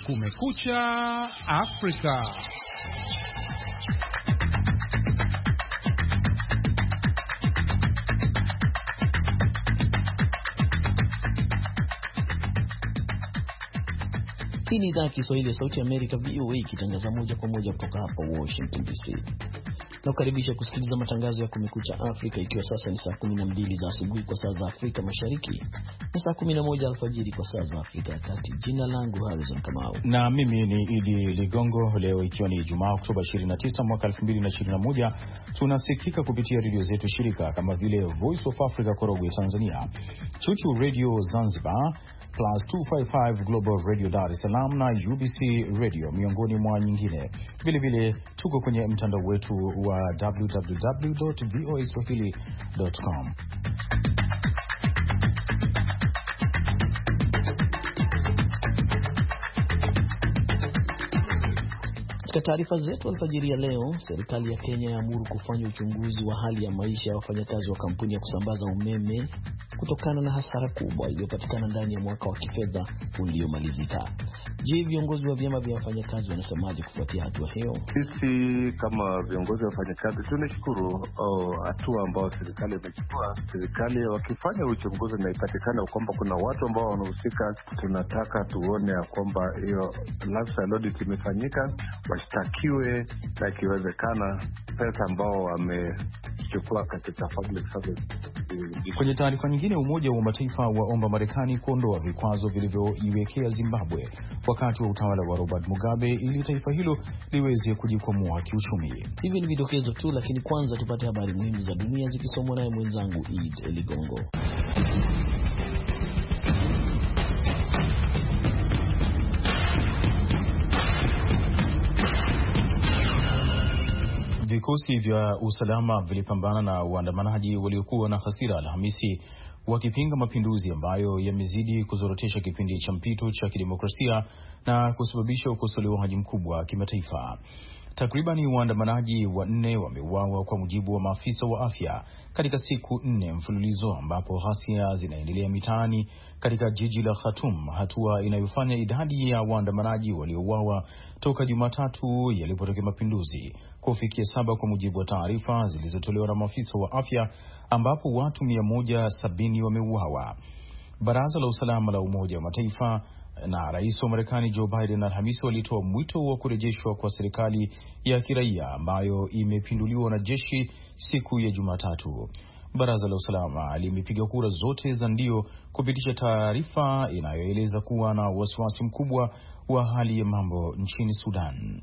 Kumekucha Afrika. Hii ni idhaa ya Kiswahili ya Sauti ya Amerika, VOA, ikitangaza moja kwa moja kutoka hapa Washington DC. Nakukaribisha kusikiliza matangazo ya Kumekucha Afrika, ikiwa sasa ni saa 12 za asubuhi kwa saa za Afrika Mashariki na saa 11 alfajiri kwa saa za Afrika ya Kati. Jina langu Harrison Kamau na mimi ni Idi Ligongo. Leo ikiwa ni Ijumaa, Oktoba 29 mwaka 2021, tunasikika kupitia redio zetu shirika kama vile Voice of Africa Korogwe Tanzania, Chuchu Radio Zanzibar, Plus 255 Global Radio Dar es Salaam na UBC Radio miongoni mwa nyingine. Vile tuko kwenye mtandao wetu wa www.voaswahili.com. Katika taarifa zetu alfajiri ya leo, serikali ya Kenya yaamuru kufanya uchunguzi wa hali ya maisha ya wafanyakazi wa kampuni ya kusambaza umeme kutokana na hasara kubwa iliyopatikana ndani ya mwaka wa kifedha uliomalizika. Je, viongozi wa vyama vya wafanyakazi wanasemaje kufuatia hatua hiyo? Sisi kama viongozi wa wafanyakazi tunashukuru hatua ambayo serikali imechukua. Serikali wakifanya uchunguzi na ipatikana kwamba kuna watu ambao wanahusika, tunataka tuone ya kwamba hiyo lifestyle audit imefanyika, washtakiwe na ikiwezekana pesa ambao wamechukua katika public service. Kwenye taarifa nyingine, Umoja wa Mataifa waomba Marekani kuondoa vikwazo vilivyoiwekea Zimbabwe wakati wa utawala wa Robert Mugabe ili taifa hilo liweze kujikwamua kiuchumi. Hivi ni vidokezo tu, lakini kwanza tupate habari muhimu za dunia zikisomwa naye mwenzangu Idi Ligongo. Vikosi vya usalama vilipambana na waandamanaji waliokuwa na hasira Alhamisi wakipinga mapinduzi ambayo yamezidi kuzorotesha kipindi cha mpito cha kidemokrasia na kusababisha ukosolewaji mkubwa kimataifa. Takriban waandamanaji 4 wameuawa kwa mujibu wa maafisa wa afya katika siku 4 mfululizo, ambapo ghasia zinaendelea mitaani katika jiji la Khartoum, hatua inayofanya idadi ya waandamanaji waliouawa toka Jumatatu yalipotokea mapinduzi kufikia 7 kwa mujibu wa taarifa zilizotolewa na maafisa wa afya, ambapo watu 170 wameuawa. Baraza la Usalama la Umoja wa Mataifa na Rais wa Marekani Joe Biden Alhamisi walitoa mwito wa kurejeshwa kwa serikali ya kiraia ambayo imepinduliwa na jeshi siku ya Jumatatu. Baraza la Usalama limepiga kura zote za ndio kupitisha taarifa inayoeleza kuwa na wasiwasi mkubwa wa hali ya mambo nchini Sudan.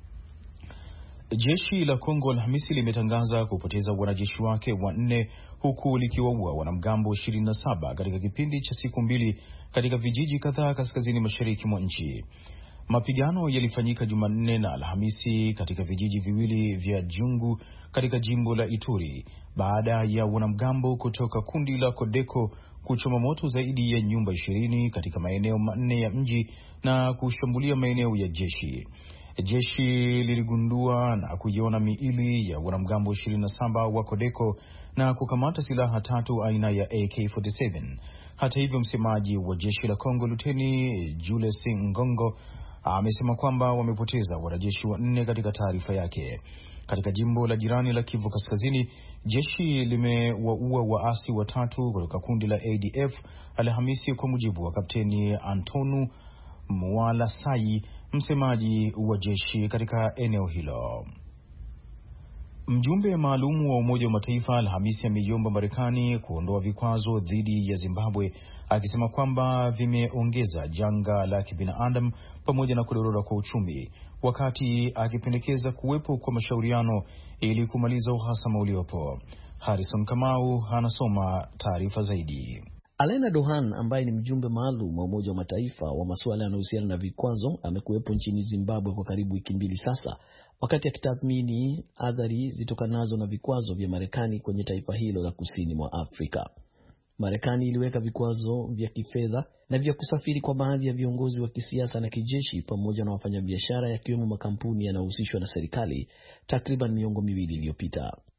Jeshi la Kongo Alhamisi limetangaza kupoteza wanajeshi wake 4 huku likiwaua wanamgambo 27 katika kipindi cha siku 2 katika vijiji kadhaa kaskazini mashariki mwa nchi. Mapigano yalifanyika Jumanne na Alhamisi katika vijiji viwili vya Jungu katika jimbo la Ituri baada ya wanamgambo kutoka kundi la Kodeko kuchoma moto zaidi ya nyumba 20 katika maeneo 4 ya mji na kushambulia maeneo ya jeshi. Jeshi liligundua na kuiona miili ya wanamgambo 27 wa Kodeko na kukamata silaha 3 aina ya AK-47. Hata hivyo, msemaji wa jeshi la Kongo Luteni Jules Ngongo amesema kwamba wamepoteza wanajeshi 4 katika taarifa yake. Katika jimbo la jirani la Kivu Kaskazini, jeshi limewaua waasi 3 kutoka kundi la ADF Alhamisi kwa mujibu wa Kapteni Antonu Mwalasai, msemaji wa jeshi katika eneo hilo. Mjumbe maalum wa Umoja wa Mataifa Alhamisi ameiomba Marekani kuondoa vikwazo dhidi ya Zimbabwe, akisema kwamba vimeongeza janga la kibinadamu pamoja na kudorora kwa uchumi, wakati akipendekeza kuwepo kwa mashauriano ili kumaliza uhasama uliopo. Harrison Kamau anasoma taarifa zaidi. Alena Dohan ambaye ni mjumbe maalum wa Umoja wa Mataifa wa masuala yanayohusiana na vikwazo amekuwepo nchini Zimbabwe kwa karibu wiki 2 sasa, wakati akitathmini athari zitokanazo na vikwazo vya Marekani kwenye taifa hilo la kusini mwa Afrika. Marekani iliweka vikwazo vya kifedha na vya kusafiri kwa baadhi ya viongozi wa kisiasa na kijeshi pamoja na wafanyabiashara, yakiwemo makampuni yanayohusishwa na serikali takriban miongo 2 iliyopita.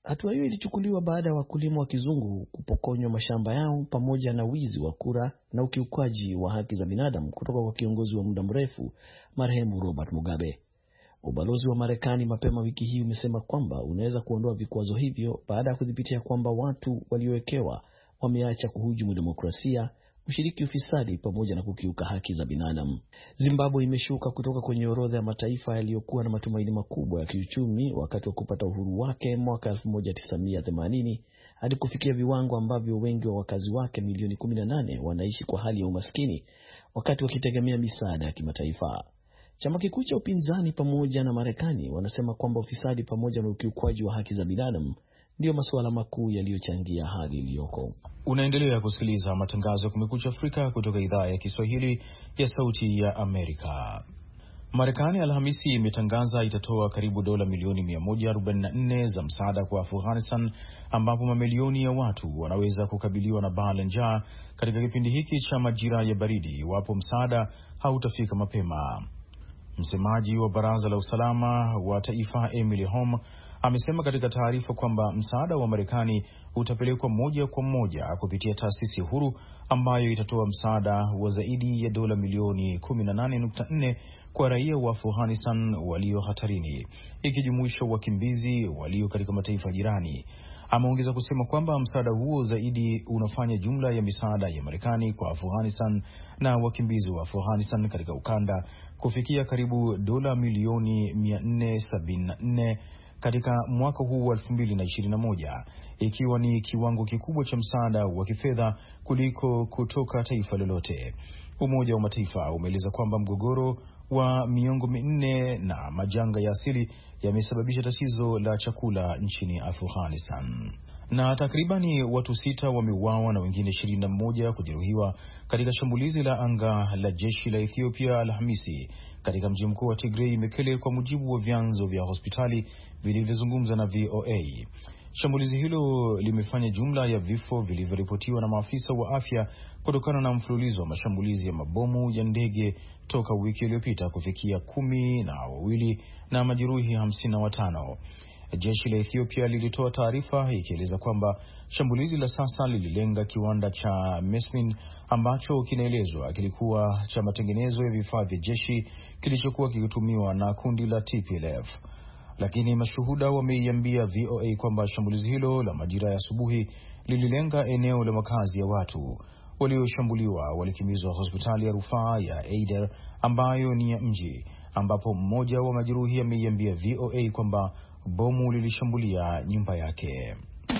Hatua hiyo ilichukuliwa baada ya wakulima wa kizungu kupokonywa mashamba yao pamoja na wizi wa kura na ukiukaji wa haki za binadamu kutoka kwa kiongozi wa muda mrefu marehemu Robert Mugabe. Ubalozi wa Marekani mapema wiki hii umesema kwamba unaweza kuondoa vikwazo hivyo baada ya kudhibitisha kwamba watu waliowekewa wameacha kuhujumu demokrasia, kushiriki ufisadi pamoja na kukiuka haki za binadamu. Zimbabwe imeshuka kutoka kwenye orodha ya mataifa yaliyokuwa na matumaini makubwa ya kiuchumi wakati wa kupata uhuru wake mwaka 1980 hadi kufikia viwango ambavyo wengi wa wakazi wake milioni 18 wanaishi kwa hali ya umaskini wakati wakitegemea misaada ya kimataifa. Chama kikuu cha upinzani pamoja na Marekani wanasema kwamba ufisadi pamoja na ukiukwaji wa haki za binadamu ndio masuala makuu yaliyochangia hali iliyoko. Unaendelea kusikiliza matangazo ya Kumekucha Afrika kutoka idhaa ya Kiswahili ya Sauti ya Amerika. Marekani Alhamisi imetangaza itatoa karibu dola milioni 144 za msaada kwa Afghanistan, ambapo mamilioni ya watu wanaweza kukabiliwa na baa la njaa katika kipindi hiki cha majira ya baridi iwapo msaada hautafika mapema. Msemaji wa Baraza la Usalama wa Taifa Emily Holm amesema katika taarifa kwamba msaada wa Marekani utapelekwa moja kwa moja kupitia taasisi huru ambayo itatoa msaada wa zaidi ya dola milioni 18.4 kwa raia wa Afghanistan walio hatarini, ikijumuisha wakimbizi walio katika mataifa jirani. Ameongeza kusema kwamba msaada huo zaidi unafanya jumla ya misaada ya Marekani kwa Afghanistan na wakimbizi wa Afghanistan katika ukanda kufikia karibu dola milioni 474 katika mwaka huu wa 2021, ikiwa ni kiwango kikubwa cha msaada wa kifedha kuliko kutoka taifa lolote. Umoja wa Mataifa umeeleza kwamba mgogoro wa miongo minne na majanga ya asili yamesababisha tatizo la chakula nchini Afghanistan. Na takribani watu 6 wameuawa na wengine 21 kujeruhiwa katika shambulizi la anga la jeshi la Ethiopia Alhamisi katika mji mkuu wa Tigray, Mekele, kwa mujibu wa vyanzo vya hospitali vilivyozungumza na VOA. Shambulizi hilo limefanya jumla ya vifo vilivyoripotiwa na maafisa wa afya kutokana na mfululizo wa mashambulizi ya mabomu ya ndege toka wiki iliyopita kufikia 12 na majeruhi 55. Jeshi la Ethiopia lilitoa taarifa ikieleza kwamba shambulizi la sasa lililenga kiwanda cha Mesmin ambacho kinaelezwa kilikuwa cha matengenezo ya vifaa vya jeshi kilichokuwa kikitumiwa na kundi la TPLF. Lakini mashuhuda wameiambia VOA kwamba shambulizi hilo la majira ya asubuhi lililenga eneo la makazi ya watu. Walioshambuliwa walikimbizwa hospitali ya rufaa ya Eider ambayo ni ya mji, ambapo mmoja wa majeruhi ameiambia VOA kwamba bomu lilishambulia nyumba yake.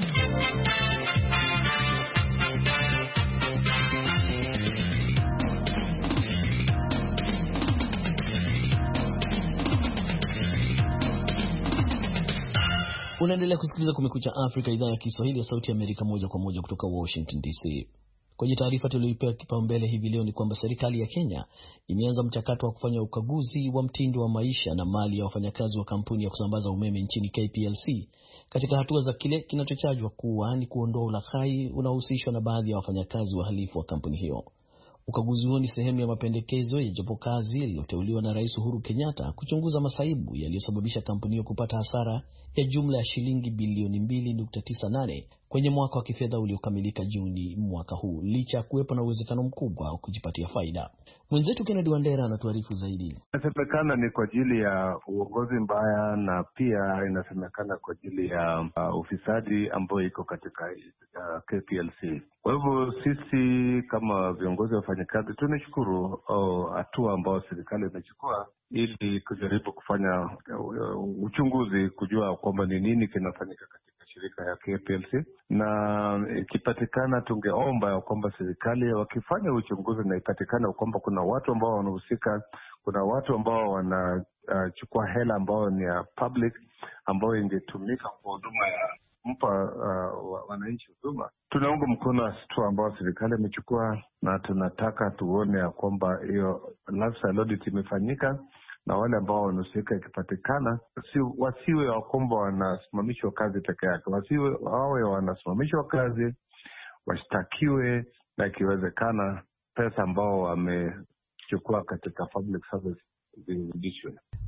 Unaendelea kusikiliza Kumekucha Afrika, idhaa ya Kiswahili ya Sauti ya Amerika, moja kwa moja kutoka Washington DC. Kwenye taarifa tuliyoipewa kipaumbele hivi leo ni kwamba serikali ya Kenya imeanza mchakato wa kufanya ukaguzi wa mtindo wa maisha na mali ya wafanyakazi wa kampuni ya kusambaza umeme nchini KPLC, katika hatua za kile kinachotajwa kuwa ni kuondoa ulaghai unaohusishwa na baadhi ya wafanyakazi wahalifu wa kampuni hiyo. Ukaguzi huo ni sehemu ya mapendekezo ya jopo kazi yaliyoteuliwa na Rais Uhuru Kenyatta kuchunguza masaibu yaliyosababisha kampuni hiyo kupata hasara ya jumla ya shilingi bilioni 2.98 kwenye mwaka wa kifedha uliokamilika Juni mwaka huu, licha ya kuwepo na uwezekano mkubwa wa kujipatia faida. Mwenzetu Kennedy Wandera anatuarifu zaidi. Inasemekana ni kwa ajili ya uongozi mbaya na pia inasemekana kwa ajili ya ufisadi ambayo iko katika KPLC. Kwa hivyo sisi kama viongozi wa wafanyakazi tunashukuru hatua ambayo serikali imechukua ili kujaribu kufanya uchunguzi kujua kwamba ni nini kinafanyika katika shirika ya KPLC, na ikipatikana tungeomba ya kwamba serikali wakifanya uchunguzi na ipatikana kwamba kuna watu ambao wanahusika, kuna watu ambao wanachukua hela ambao ni ya public ambao ingetumika kwa huduma ya mpa wananchi huduma, tunaunga mkono hatua ambao serikali imechukua, na tunataka tuone ya kwamba hiyo lifestyle audit imefanyika na wale ambao wanahusika ikipatikana wasiwe wa kwamba wanasimamishwa kazi peke yake, wawe wanasimamishwa kazi, washtakiwe na ikiwezekana pesa ambao wamechukua katika public service zirudishwe.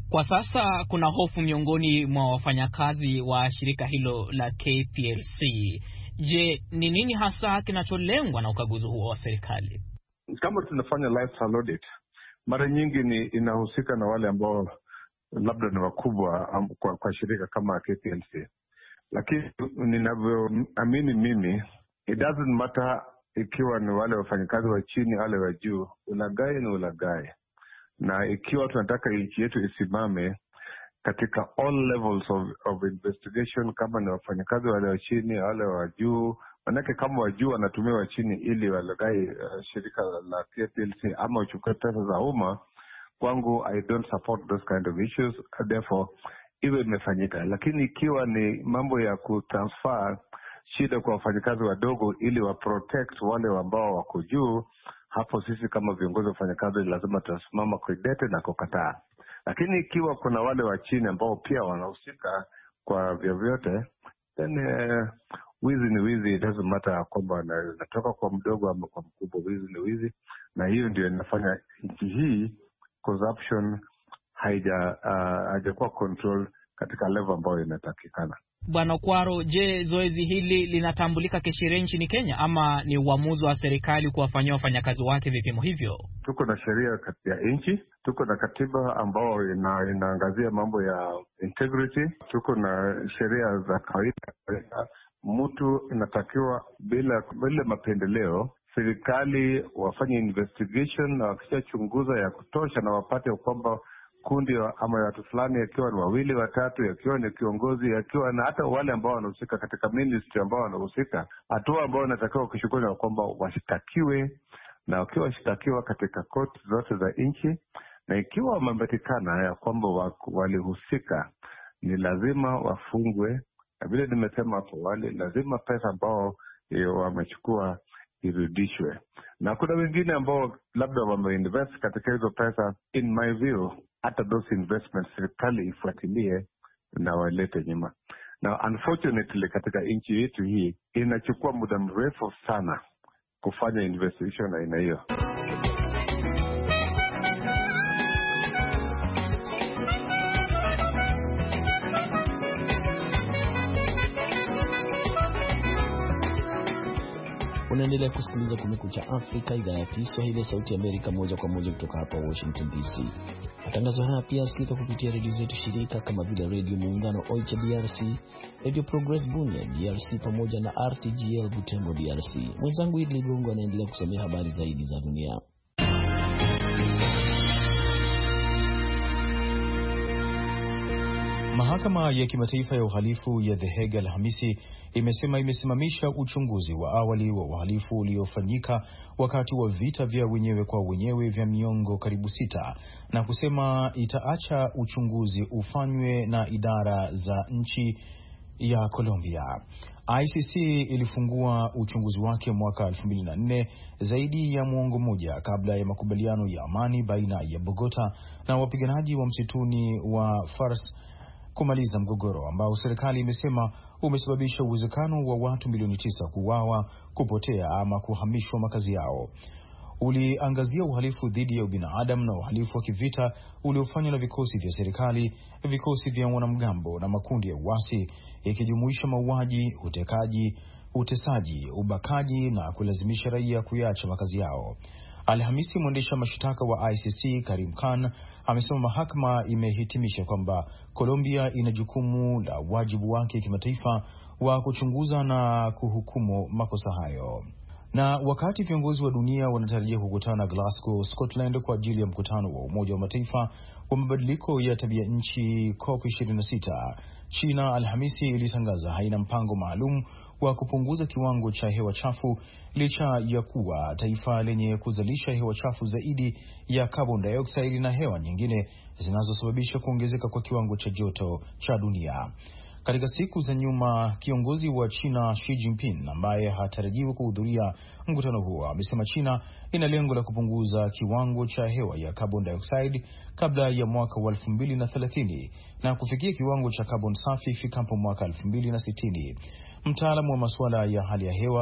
Kwa sasa kuna hofu miongoni mwa wafanyakazi wa shirika hilo la KPLC. Je, ni nini hasa kinacholengwa na ukaguzi huo wa serikali? Kama tunafanya lifestyle audit, mara nyingi inahusika na wale ambao labda ni wakubwa kwa shirika kama KPLC. Lakini ninavyoamini mimi, it doesn't matter ikiwa ni wale wafanyakazi wa chini wale wa juu, ulaghai ni ulaghai. Na ikiwa tunataka nchi yetu isimame katika all levels of investigation, kama ni wafanyakazi wale wa chini wale wa juu, manake kama wa juu wanatumia wa chini ili walaghai shirika la KPLC ama uchukue pesa za umma, kwangu I don't support those kind of issues. Therefore iwe imefanyika. Lakini ikiwa ni mambo ya kutransfer shida kwa wafanyakazi wadogo ili wa protect wale ambao wako juu, hapo sisi kama viongozi wa wafanyakazi lazima tusimama kidete na kukataa. Lakini ikiwa kuna wale wa chini ambao pia wanahusika kwa vyovyote, then wizi ni wizi. It doesn't matter kwamba natoka kwa mdogo ama kwa mkubwa, wizi ni wizi. Na hiyo ndio inafanya nchi hii corruption haijakuwa control katika level ambayo inatakikana. Bwana Okwaro, je, zoezi hili linatambulika kisheria nchini Kenya ama ni uamuzi wa serikali kuwafanyia wafanyakazi wake vipimo hivyo? Tuko na sheria ya nchi, tuko na katiba ambao inaangazia mambo ya integrity, tuko na sheria za kawaida. Mtu inatakiwa bila mapendeleo, serikali wafanye investigation na wakishachunguza ya kutosha na wapate kwamba kundi ama watu fulani, yakiwa ni wawili watatu, yakiwa ni kiongozi, yakiwa na hata wale ambao wanahusika katika ministry ambao wanahusika, hatua ambao wanatakiwa kushukuru kwamba washtakiwe, na wakiwa washtakiwa katika koti zote za nchi, na ikiwa wamepatikana ya kwamba walihusika, ni lazima wafungwe. Na vile nimesema hapo awali, lazima pesa ambao wamechukua irudishwe. Na kuna wengine ambao labda wameinvest katika hizo pesa, in my view, hata those investments serikali ifuatilie na walete nyuma. Na unfortunately katika nchi yetu hii inachukua muda mrefu sana kufanya investigation aina hiyo. Unaendelea kusikiliza Kumekucha Afrika, idhaa ya Kiswahili ya Sauti ya Amerika, moja kwa moja kutoka hapa Washington DC. Matangazo haya pia yasikika kupitia redio zetu shirika kama vile Radio Muungano Oicha DRC, Radio Progress Bunia DRC, pamoja na RTGL Butembo DRC. Mwenzangu Idli Gongo anaendelea kusomea habari zaidi za dunia. Mahakama ya Kimataifa ya Uhalifu ya The Hague Alhamisi imesema imesimamisha uchunguzi wa awali wa uhalifu uliofanyika wakati wa vita vya wenyewe kwa wenyewe vya miongo karibu 6 na kusema itaacha uchunguzi ufanywe na idara za nchi ya Colombia. ICC ilifungua uchunguzi wake mwaka 2004, zaidi ya muongo mmoja kabla ya makubaliano ya amani baina ya Bogota na wapiganaji wa msituni wa FARC kumaliza mgogoro ambao serikali imesema umesababisha uwezekano wa watu milioni 9 kuuawa, kupotea ama kuhamishwa makazi yao. Uliangazia uhalifu dhidi ya ubinadamu na uhalifu wa kivita uliofanywa na vikosi vya serikali, vikosi vya wanamgambo na makundi ya uasi, ikijumuisha mauaji, utekaji, utesaji, ubakaji na kulazimisha raia kuyaacha makazi yao. Alhamisi, mwendesha mashtaka wa ICC Karim Khan amesema mahakama imehitimisha kwamba Colombia ina jukumu la wajibu wake kimataifa wa kuchunguza na kuhukumu makosa hayo. Na wakati viongozi wa dunia wanatarajia kukutana Glasgow, Scotland kwa ajili ya mkutano wa Umoja wa Mataifa wa mabadiliko ya tabia nchi COP26, China Alhamisi ilitangaza haina mpango maalum wa kupunguza kiwango cha hewa chafu licha ya kuwa taifa lenye kuzalisha hewa chafu zaidi ya carbon dioxide na hewa nyingine zinazosababisha kuongezeka kwa kiwango cha joto cha dunia. Katika siku za nyuma, kiongozi wa China Xi Jinping ambaye hatarajiwi kuhudhuria mkutano huo amesema China ina lengo la kupunguza kiwango cha hewa ya carbon dioxide kabla ya mwaka wa 2030 na kufikia kiwango cha carbon safi ifikapo mwaka 2060. Mtaalamu wa masuala ya hali ya hewa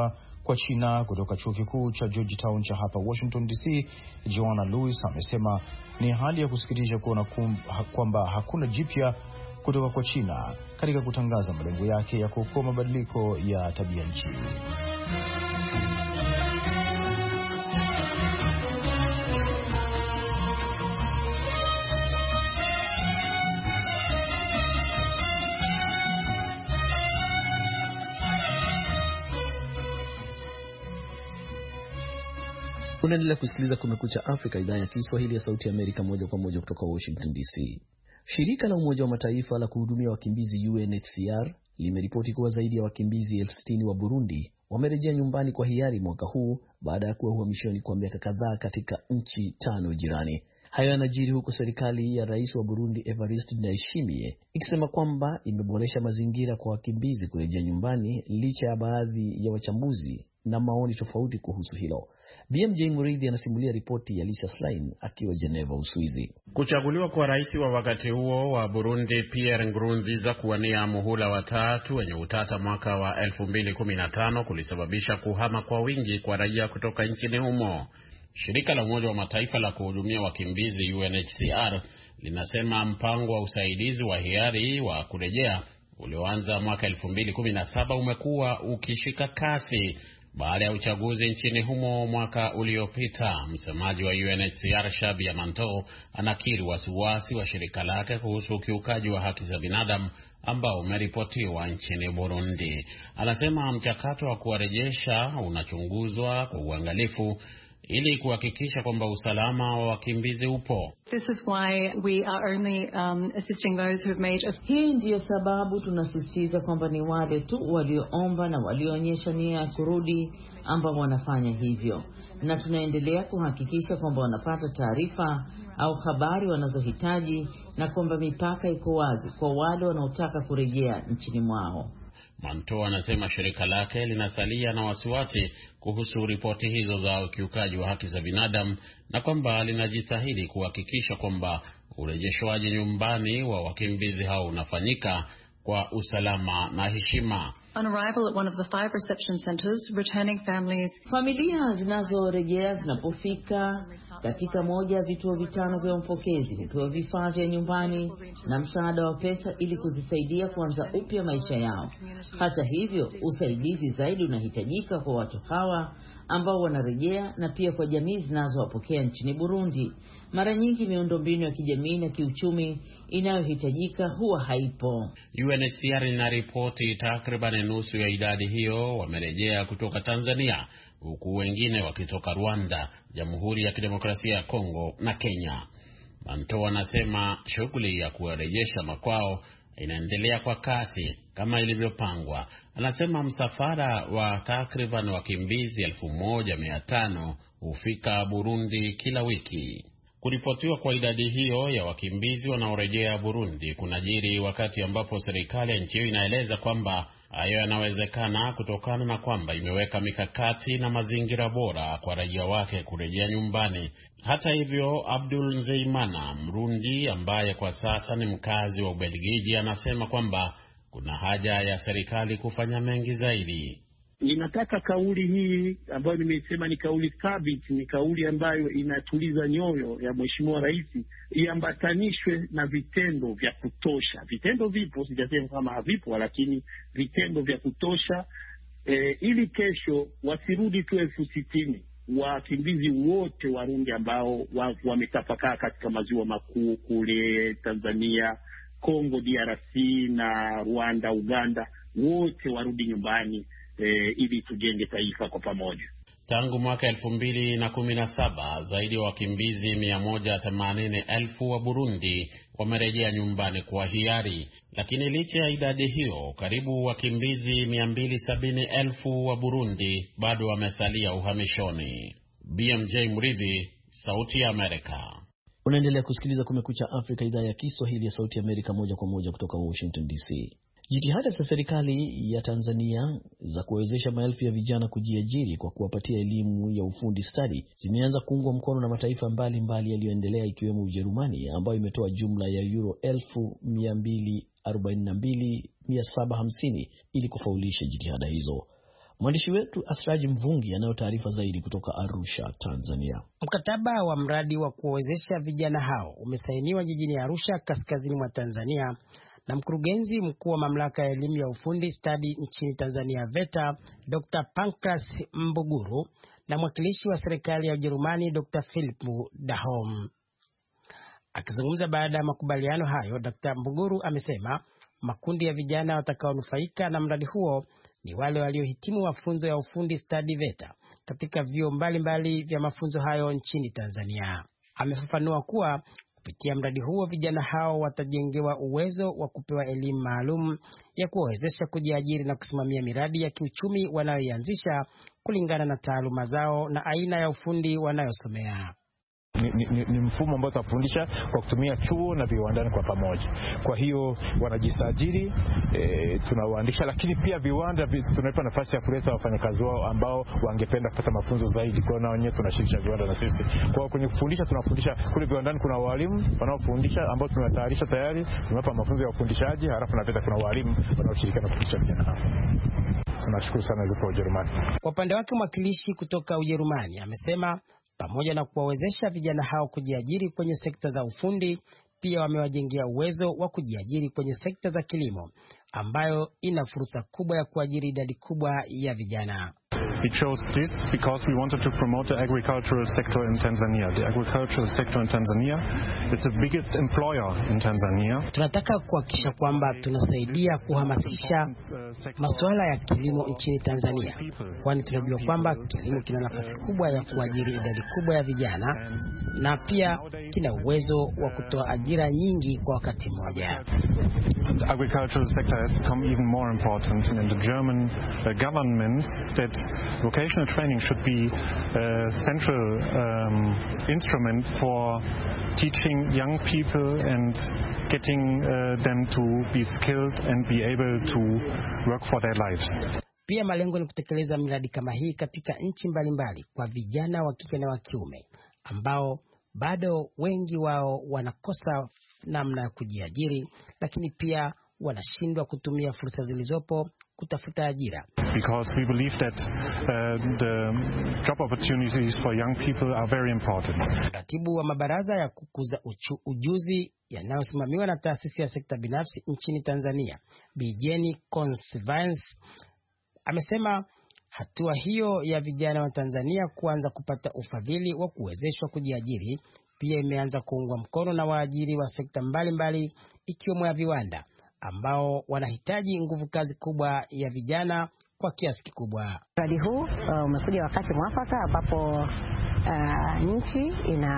kwa China. Kutoka chuo kikuu cha Georgetown cha hapa Washington DC, Joanna Lewis amesema ni hali ya kusikitisha kuona kwamba hakuna jipya kutoka kwa China katika kutangaza malengo yake ya kuokoa mabadiliko ya tabia nchi. Unaendelea kusikiliza Kumekucha Afrika, idhaa ya Kiswahili ya Sauti ya Amerika, moja kwa moja kutoka Washington DC. Shirika la Umoja wa Mataifa la kuhudumia wakimbizi UNHCR limeripoti kuwa zaidi ya wakimbizi 60,000 wa Burundi wamerejea nyumbani kwa hiari mwaka huu baada ya kuwa uhamishoni kwa miaka kadhaa katika nchi 5 jirani. Hayo yanajiri huku serikali ya rais wa Burundi Evariste Ndayishimiye ikisema kwamba imeboresha mazingira kwa wakimbizi kurejea nyumbani licha ya baadhi ya wachambuzi na maoni tofauti kuhusu hilo. BMJ Muridhi anasimulia ripoti ya Lisa Schlein akiwa Geneva, Uswizi. Kuchaguliwa kwa rais wa wakati huo wa Burundi Pierre Nkurunziza kuwania muhula wa 3 wenye utata mwaka wa 2015 kulisababisha kuhama kwa wingi kwa raia kutoka nchini humo. Shirika la Umoja wa Mataifa la kuhudumia wakimbizi UNHCR linasema mpango wa usaidizi wa hiari wa kurejea ulioanza mwaka 2017 umekuwa ukishika kasi baada ya uchaguzi nchini humo mwaka uliopita. Msemaji wa UNHCR Shabia Manto anakiri wasiwasi wa shirika lake kuhusu ukiukaji wa haki za binadamu ambao umeripotiwa nchini Burundi. Anasema mchakato wa kuwarejesha unachunguzwa kwa uangalifu ili kuhakikisha kwamba usalama wa wakimbizi upo. This is why we are only assisting those who have made. Hii ndiyo sababu tunasisitiza kwamba ni wale tu walioomba na walioonyesha nia ya kurudi ambao wanafanya hivyo, na tunaendelea kuhakikisha kwamba wanapata taarifa au habari wanazohitaji na kwamba mipaka iko wazi kwa wale wanaotaka kurejea nchini mwao. Manto anasema shirika lake linasalia na wasiwasi kuhusu ripoti hizo za ukiukaji wa haki za binadamu na kwamba linajitahidi kuhakikisha kwamba urejeshwaji nyumbani wa wakimbizi hao unafanyika kwa usalama na heshima. On arrival at one of the 5 reception centers, returning familia zinazorejea zinapofika katika moja ya vituo 5 vya mpokezi vipewa vifaa vya nyumbani na msaada wa pesa ili kuzisaidia kuanza upya maisha yao. Hata hivyo, usaidizi zaidi unahitajika kwa watu hawa ambao wanarejea na pia kwa jamii zinazowapokea nchini Burundi. Mara nyingi miundombinu ya kijamii na kiuchumi inayohitajika huwa haipo. UNHCR inaripoti takriban nusu ya idadi hiyo wamerejea kutoka Tanzania, huku wengine wakitoka Rwanda, Jamhuri ya Kidemokrasia ya Kongo na Kenya. Manto anasema shughuli ya kuwarejesha makwao inaendelea kwa kasi kama ilivyopangwa. Anasema msafara wa takriban wakimbizi 1,500 hufika Burundi kila wiki. Kuripotiwa kwa idadi hiyo ya wakimbizi wanaorejea Burundi kunajiri wakati ambapo serikali ya nchi hiyo inaeleza kwamba hayo yanawezekana kutokana na kwamba imeweka mikakati na mazingira bora kwa raia wake kurejea nyumbani. Hata hivyo, Abdul Nzeimana, Mrundi ambaye kwa sasa ni mkazi wa Ubelgiji, anasema kwamba kuna haja ya serikali kufanya mengi zaidi. Ninataka kauli hii ambayo nimesema ni kauli thabiti, ni kauli ambayo inatuliza nyoyo ya Mheshimiwa Rais, iambatanishwe na vitendo vya kutosha. Vitendo vipo, sijasema kama havipo, lakini vitendo vya kutosha ili kesho wasirudi tu 60,000 wakimbizi wote Warundi ambao wametapakaa katika maziwa makuu kule Tanzania, Kongo DRC na Rwanda, Uganda, wote warudi nyumbani ili tujenge taifa kwa pamoja. Tangu mwaka 2017 zaidi ya wakimbizi 180,000 wa Burundi wamerejea nyumbani kwa hiari, lakini licha ya idadi hiyo, karibu wakimbizi 270,000 wa Burundi bado wamesalia uhamishoni. BMJ Muridhi, Sauti ya Amerika. Unaendelea kusikiliza Kumekucha Afrika, idhaa ya Kiswahili ya Sauti ya Amerika, moja kwa moja kutoka Washington DC. Jitihada za serikali ya Tanzania za kuwezesha maelfu ya vijana kujiajiri kwa kuwapatia elimu ya ufundi stadi zimeanza kuungwa mkono na mataifa mbalimbali yaliyoendelea ikiwemo Ujerumani ambayo imetoa jumla ya euro 242,750 ili kufaulisha jitihada hizo. Mwandishi wetu Asraji Mvungi anayo taarifa zaidi kutoka Arusha, Tanzania. Mkataba wa mradi wa kuwawezesha vijana hao umesainiwa jijini Arusha, kaskazini mwa Tanzania, na mkurugenzi mkuu wa mamlaka ya elimu ya ufundi stadi nchini Tanzania VETA, Dr. Pancras Mbuguru, na mwakilishi wa serikali ya Ujerumani Dr. Philip Dahom. Akizungumza baada ya makubaliano hayo, Dr. Mbuguru amesema makundi ya vijana watakaonufaika na mradi huo ni wale waliohitimu mafunzo ya ufundi stadi VETA katika vyuo mbalimbali vya mafunzo hayo nchini Tanzania. Amefafanua kuwa kupitia mradi huo vijana hao watajengewa uwezo wa kupewa elimu maalum ya kuwawezesha kujiajiri na kusimamia miradi ya kiuchumi wanayoianzisha kulingana na taaluma zao na aina ya ufundi wanayosomea. Ni mfumo ambao tutafundisha kwa kutumia chuo na viwandani kwa pamoja. Kwa hiyo wanajisajili, tunawaandisha, lakini pia viwanda tunaipa nafasi ya kuleta wafanyakazi wao ambao wangependa kupata mafunzo zaidi. Kwa hiyo wenyewe tunashirikisha viwanda na sisi. Kwa hiyo kwenye kufundisha tunafundisha kule viwandani, kuna walimu wanaofundisha ambao tunatayarisha tayari, tunawapa mafunzo ya ufundishaji, halafu na VETA kuna walimu wanaoshirikiana kufundisha vijana hao. Tunashukuru sana zetu Ujerumani. Kwa upande wake mwakilishi kutoka Ujerumani amesema pamoja na kuwawezesha vijana hao kujiajiri kwenye sekta za ufundi, pia wamewajengea uwezo wa kujiajiri kwenye sekta za kilimo, ambayo ina fursa kubwa ya kuajiri idadi kubwa ya vijana. We chose this because we wanted to promote the agricultural sector in Tanzania. The agricultural sector in Tanzania is the biggest employer in Tanzania. Tunataka kuhakikisha kwamba tunasaidia kuhamasisha masuala ya kilimo nchini Tanzania, kwani tunajua kwamba kilimo kina nafasi kubwa ya kuajiri idadi kubwa ya vijana na pia kina uwezo wa kutoa ajira nyingi kwa wakati mmoja. The agricultural sector has become even more important in the German government that vocational training should be a central instrument for teaching young people and getting them to be skilled and be able to work for their lives. Pia malengo ni kutekeleza miradi kama hii katika nchi mbalimbali kwa vijana wa kike na wa kiume ambao bado wengi wao wanakosa namna ya kujiajiri, lakini pia wanashindwa kutumia fursa zilizopo kutafuta ajira. Because we believe that the job opportunities for young people are very important. Katibu wa mabaraza ya kukuza ujuzi yanayosimamiwa na taasisi ya sekta binafsi nchini Tanzania, Bi Jenny Consvance, amesema hatua hiyo ya vijana wa Tanzania kuanza kupata ufadhili wa kuwezeshwa kujiajiri pia imeanza kuungwa mkono na waajiri wa sekta mbalimbali ikiwemo ya viwanda ambao wanahitaji nguvu kazi kubwa ya vijana kwa kiasi kikubwa. Mradi huu umekuja wakati mwafaka ambapo nchi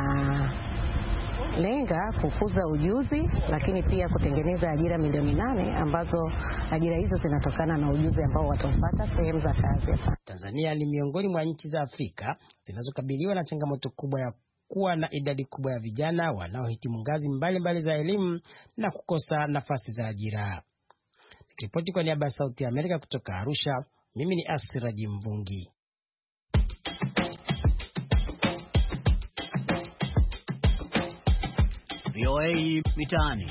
inalenga kukuza ujuzi, lakini pia kutengeneza ajira milioni 8 ambazo ajira hizo zinatokana na ujuzi ambao watapata sehemu za kazi. Tanzania ni miongoni mwa nchi za Afrika zinazokabiliwa na changamoto kubwa ya kuwa na idadi kubwa ya vijana wanaohitimu ngazi mbalimbali za elimu na kukosa nafasi za ajira. Nikiripoti kwa niaba ya Sauti ya Amerika kutoka Arusha, mimi ni Asraji Mvungi. VOA Mitaani.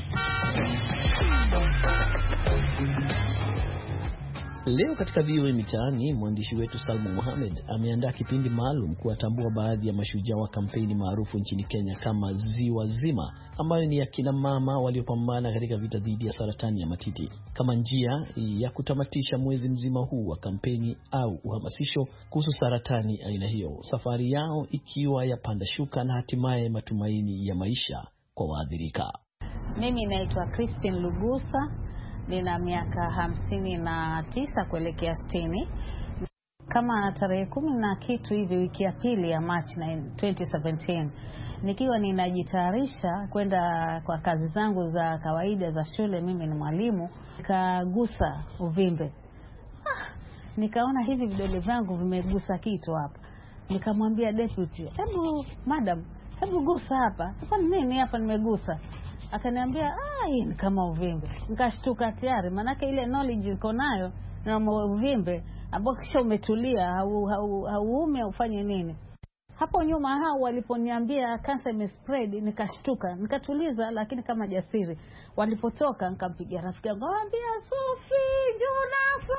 Leo katika VOA Mitaani, mwandishi wetu Salma Mohamed ameandaa kipindi maalum kuwatambua baadhi ya mashujaa wa kampeni maarufu nchini Kenya kama Ziwa Zima, ambayo ni ya kina mama waliopambana katika vita dhidi ya saratani ya matiti, kama njia ya kutamatisha mwezi mzima huu wa kampeni au uhamasisho kuhusu saratani aina hiyo, safari yao ikiwa ya panda shuka na hatimaye matumaini ya maisha kwa waathirika. Mimi naitwa Christine Lugusa. Nina miaka 59 kuelekea 60. Kama tarehe 10 na kitu hivi wiki ya pili ya March 2017, nikiwa ninajitayarisha kwenda kwa kazi zangu za kawaida za shule, mimi ni mwalimu, nikagusa uvimbe. Nikaona hivi vidole vyangu vimegusa kitu hapa. Nikamwambia deputy, "Hebu madam, hebu gusa hapa." "Hapa nini hapa nimegusa?" Akaniambia, hii ni kama uvimbe." Nikashtuka tayari, manake ile knowledge niko nayo na uvimbe ambao kisha umetulia, hauume ufanye nini. Hapo nyuma hao waliponiambia cancer imespread, nikashtuka, nikatuliza lakini kama jasiri. Walipotoka nikampigia rafiki yangu, "Mwambia Sophie, njoo hapa."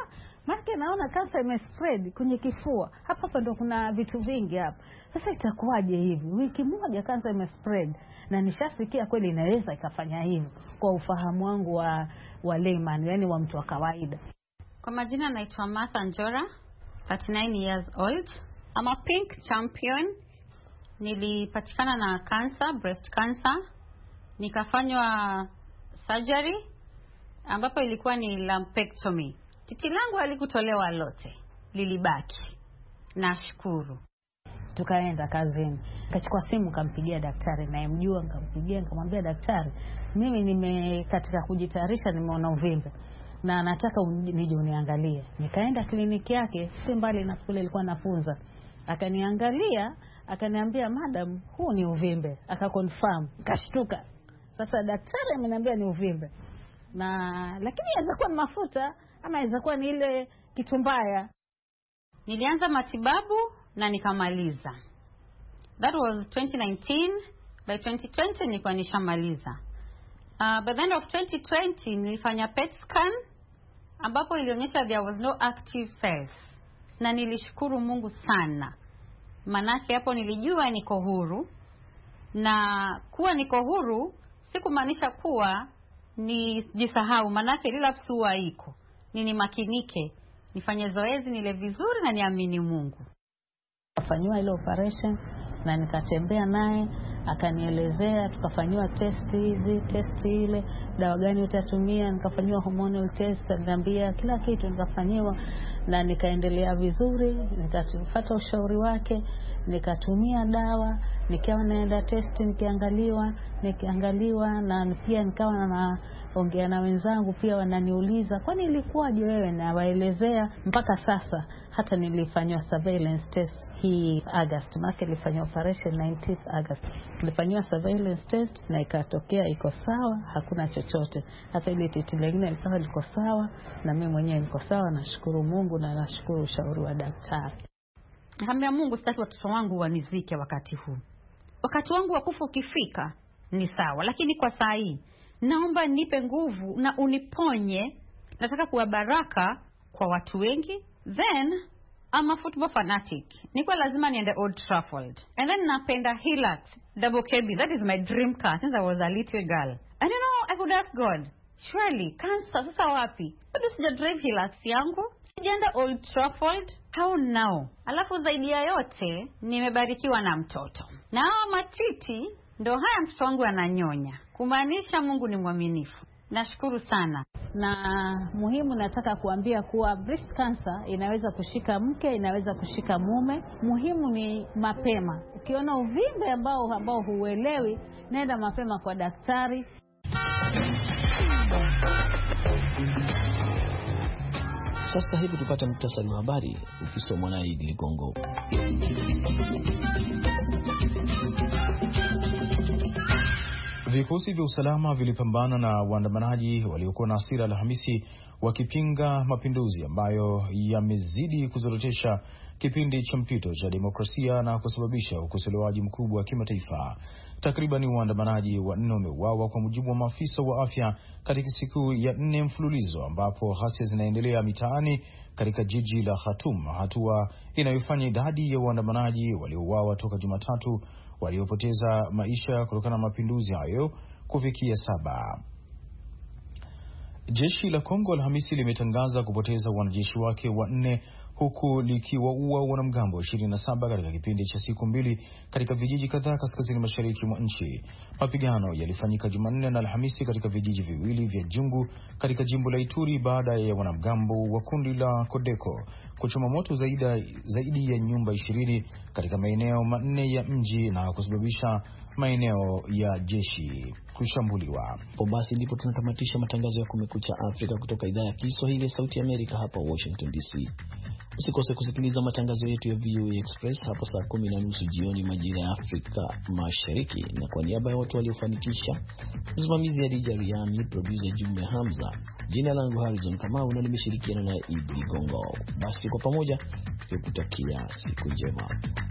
Maana naona kansa imespread kwenye kifua. Hapa ndo kuna vitu vingi hapa. Sasa itakuwaje hivi? Wiki moja kansa imespread na nishasikia kweli inaweza ikafanya hivyo kwa ufahamu wangu wa layman, yani wa mtu wa kawaida. Kwa majina naitwa Martha Njora, 39 years old. I'm a pink champion. Nilipatikana na cancer, breast cancer. Nikafanywa surgery ambapo ilikuwa ni lumpectomy. Titi langu halikutolewa lote, lilibaki. Nashukuru. Tukaenda kazini. Nikachukua simu kampigia daktari nayemjua, nikamwambia daktari, mimi katika kujitayarisha nimeona uvimbe na nataka nije uniangalie. Nikaenda kliniki yake, si mbali na kule nilikuwa nafunza. Akaniangalia, akaniambia madam, huu ni uvimbe. Akaconfirm, kashtuka. Sasa daktari ameniambia ni uvimbe. Lakini inaweza kuwa ni mafuta ama inaweza kuwa ni ile kitu mbaya. Nilianza matibabu na nikamaliza. That was 2019. By 2020 nilikuwa nishamaliza. By the end of 2020 nilifanya PET scan ambapo ilionyesha there was no active cells. Na nilishukuru Mungu sana. Manake hapo nilijua niko huru. Na kuwa niko huru sikumaanisha kuwa nijisahau, manake relapse huwa iko. Makinike, nifanye zoezi, nile vizuri na niamini Mungu. Tukafanywa ile operation na nikatembea naye, akanielezea, tukafanywa test ile, dawa gani utatumia, nikafanywa hormonal test, niambia kila kitu nikafanywa na nikaendelea vizuri, nikafuata ushauri wake, nikatumia dawa, nikawa naenda test nikiangaliwa na pia nikawa naongea na wenzangu pia wananiuliza kwani ilikuwaje wewe, na waelezea mpaka sasa. Hata nilifanywa surveillance test hii August, maana nilifanywa operation 19th August. Nilifanywa surveillance test na ikatokea iko sawa, hakuna chochote. Hata ile titi lingine likawa liko sawa na mimi mwenyewe niko sawa. Nashukuru Mungu na nashukuru ushauri wa daktari. Naambia Mungu, sitaki watoto wangu wanizike wakati huu. Wakati wangu wa kufa ukifika ni sawa, lakini kwa saa hii naomba nipe nguvu na uniponye. Nataka kuwa baraka kwa watu wengi. Then I'm a football fanatic. Niko lazima niende Old Trafford. And then napenda Hilux double cabin. That is my dream car since I was a little girl. And I could ask God, surely cancer sasa wapi? Bado sija drive Hilux yangu. Sijaenda Old Trafford. How now? Alafu zaidi ya yote nimebarikiwa na mtoto. Na matiti ndo haya mtoto wangu ananyonya. Kumaanisha Mungu ni mwaminifu. Nashukuru sana. Na muhimu nataka kuambia kuwa breast cancer inaweza kushika mke, inaweza kushika mume. Muhimu ni mapema. Ukiona uvimbe ambao huelewi, nenda mapema kwa daktari. Sasa hivi tupate muhtasari wa habari ukisomwa na Idi Ligongo. Vikosi vya usalama vilipambana na waandamanaji waliokuwa na hasira Alhamisi wakipinga mapinduzi ambayo yamezidi kuzorotesha kipindi cha mpito cha demokrasia na kusababisha ukosolewaji mkubwa wa kimataifa. Takriban waandamanaji 4 wameuawa kwa mujibu wa maafisa wa afya katika siku ya 4 mfululizo ambapo ghasia zinaendelea mitaani katika jiji la Khartoum, hatua inayofanya idadi ya waandamanaji waliouawa toka Jumatatu waliopoteza maisha kutokana na mapinduzi hayo kufikia 7. Jeshi la Kongo Alhamisi limetangaza kupoteza wanajeshi wake 4 huku likiwaua wanamgambo 27 katika kipindi cha siku 2 katika vijiji kadhaa kaskazini mashariki mwa nchi. Mapigano yalifanyika Jumanne na Alhamisi katika vijiji viwili vya Jungu katika jimbo la Ituri baada ya wanamgambo wa kundi la Kodeko kuchoma moto zaidi ya nyumba 20 katika maeneo 4 ya mji na kusababisha maeneo ya jeshi kushambuliwa. Basi ndipo tunatamatisha matangazo ya Kumekucha Afrika kutoka idhaa ya Kiswahili ya Sauti Amerika hapa Washington DC. Usikose kusikiliza matangazo yetu ya VOA Express hapo saa 10:30 jioni majira ya Afrika Mashariki. Na kwa niaba ya watu waliofanikisha, msimamizi Adija Riami, producer Jume Hamza, jina langu Harrison Kamau na nimeshirikiana na Idi Gongo. Basi kwa pamoja tukutakia siku njema.